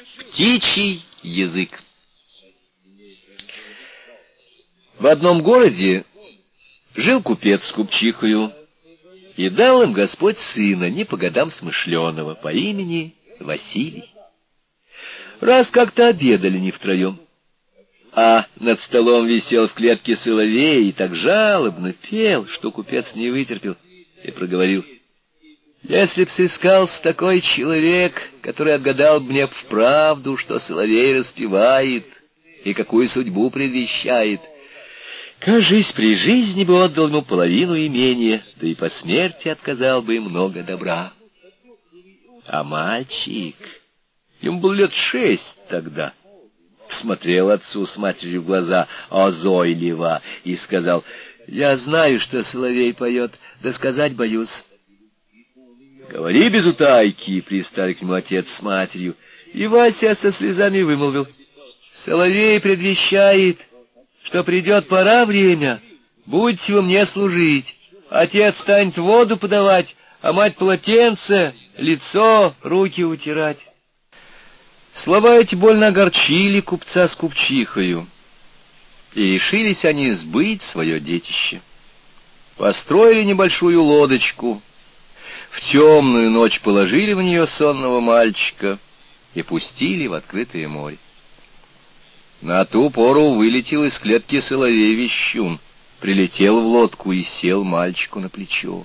Птичий язык. В одном городе жил купец с купчихою, и дал им Господь сына, не по годам смышленого, по имени Василий. Раз как-то обедали не втроем, а над столом висел в клетке соловей и так жалобно пел, что купец не вытерпел и проговорил: «Если б сыскался такой человек, который отгадал бы мне вправду, что соловей распевает и какую судьбу предвещает, кажись, при жизни бы отдал ему половину имения, да и по смерти отказал бы им много добра». А мальчик, ему было лет 6 тогда, посмотрел отцу с матерью в глаза озойливо и сказал: «Я знаю, что соловей поет, да сказать боюсь». «Говори без утайки», — пристали к нему отец с матерью, и Вася со слезами вымолвил: «Соловей предвещает, что придет пора время, будете вы мне служить. Отец станет воду подавать, а мать полотенце, лицо, руки утирать». Слова эти больно огорчили купца с купчихою, и решились они сбыть свое детище. Построили небольшую лодочку, в темную ночь положили в нее сонного мальчика и пустили в открытое море. На ту пору вылетел из клетки соловей-вещун, прилетел в лодку и сел мальчику на плечо.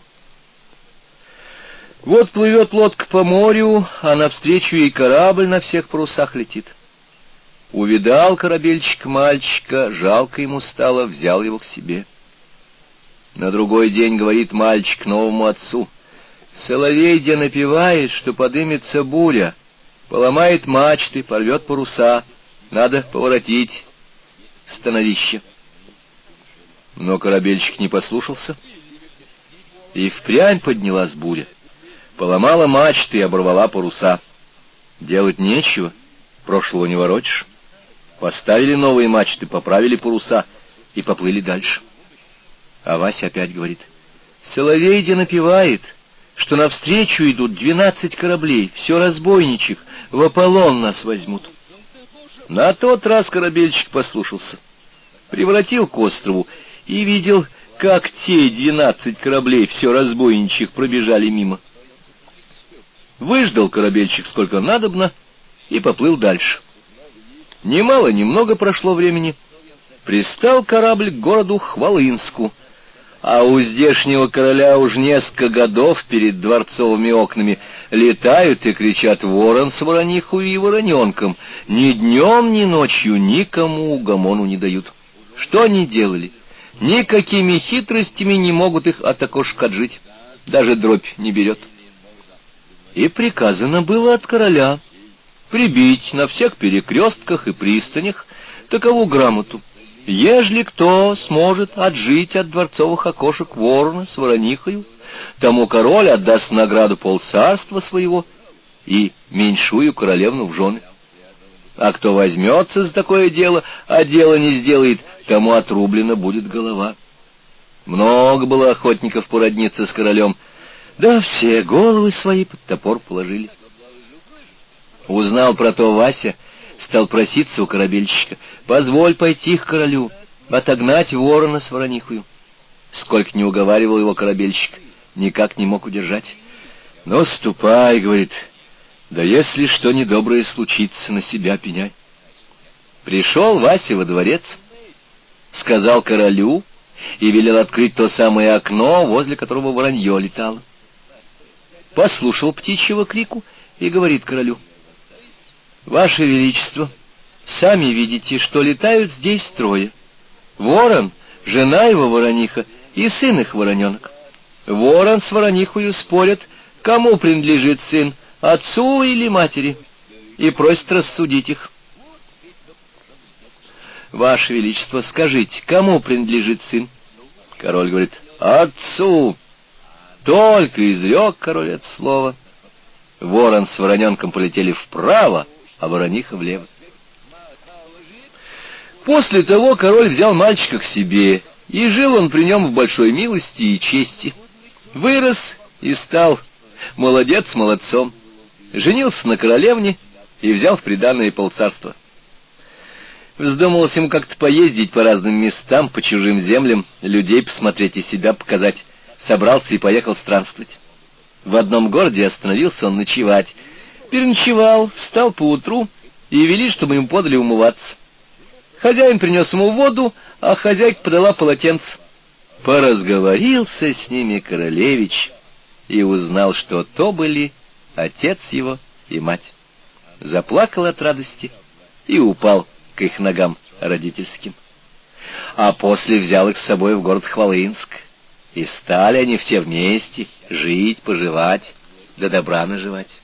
Вот плывет лодка по морю, а навстречу ей корабль на всех парусах летит. Увидал корабельчик мальчика, жалко ему стало, взял его к себе. На другой день говорит мальчик новому отцу: «Соловей где напевает, что подымется буря, поломает мачты, порвет паруса, надо поворотить становище». Но корабельщик не послушался, и впрямь поднялась буря, поломала мачты и оборвала паруса. Делать нечего, прошлого не воротишь. Поставили новые мачты, поправили паруса и поплыли дальше. А Вася опять говорит: «Соловей где напевает, что навстречу идут 12 кораблей, все разбойничьих, в Аполлон нас возьмут». На тот раз корабельщик послушался, превратил к острову и видел, как те 12 кораблей, все разбойничьих, пробежали мимо. Выждал корабельщик сколько надобно и поплыл дальше. Немало, немного прошло времени. Пристал корабль к городу Хвалынску, а у здешнего короля уж несколько годов перед дворцовыми окнами летают и кричат ворон с воронихой и вороненком. Ни днем, ни ночью никому угомону не дают. Что ни делали, никакими хитростями не могут их от окошка отжить, даже дробь не берет. И приказано было от короля прибить на всех перекрестках и пристанях такову грамоту: ежели кто сможет отжить от дворцовых окошек ворона с воронихою, тому король отдаст награду полцарства своего и меньшую королевну в жены. А кто возьмется за такое дело, а дело не сделает, тому отрублена будет голова. Много было охотников породниться с королем, да все головы свои под топор положили. Узнал про то Вася, стал проситься у корабельщика: «Позволь пойти к королю, отогнать ворона с воронихою». Сколько не уговаривал его корабельщик, никак не мог удержать. «Ну, ступай, — говорит, — да если что недоброе случится, на себя пеняй». Пришел Вася во дворец, сказал королю и велел открыть то самое окно, возле которого воронье летало. Послушал птичьего крику и говорит королю: «Ваше Величество, сами видите, что летают здесь трое: ворон, жена его ворониха и сын их вороненок. Ворон с воронихою спорят, кому принадлежит сын, отцу или матери, и просят рассудить их. Ваше Величество, скажите, кому принадлежит сын?» Король говорит: «Отцу». Только изрек король это слово, ворон с вороненком полетели вправо, а ворониха влево. После того король взял мальчика к себе, и жил он при нем в большой милости и чести. Вырос и стал молодец молодцом, женился на королевне и взял в приданое полцарства. Вздумалось ему как-то поездить по разным местам, по чужим землям, людей посмотреть и себя показать. Собрался и поехал странствовать. В одном городе остановился он ночевать. Переночевал, встал поутру и вели, чтобы ему подали умываться. Хозяин принес ему воду, а хозяйка подала полотенце. Поразговорился с ними королевич и узнал, что то были отец его и мать. Заплакал от радости и упал к их ногам родительским. А после взял их с собой в город Хвалынск, и стали они все вместе жить, поживать, да добра наживать.